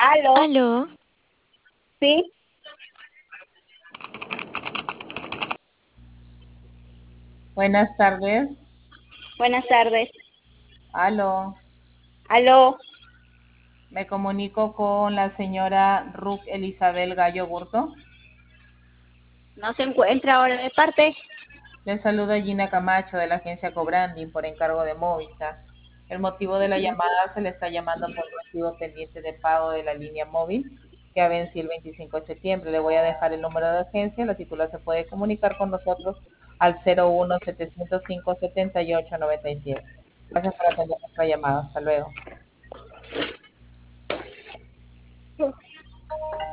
Aló, Aló, sí, Buenas tardes. buenas tardes. Aló. Aló, Me comunico con la señora Ruth Elizabeth Gallo Burto. no se encuentra ahora de parte. Le saluda Gina Camacho de la agencia Cobranding por encargo de Movistar. El motivo de la llamada se le está llamando por un recibo pendiente de pago de la línea móvil que ha vencido el 25 de septiembre. Le voy a dejar el número de agencia. La titular se puede comunicar con nosotros al 01-705-7897. Gracias por atender nuestra llamada. Hasta luego.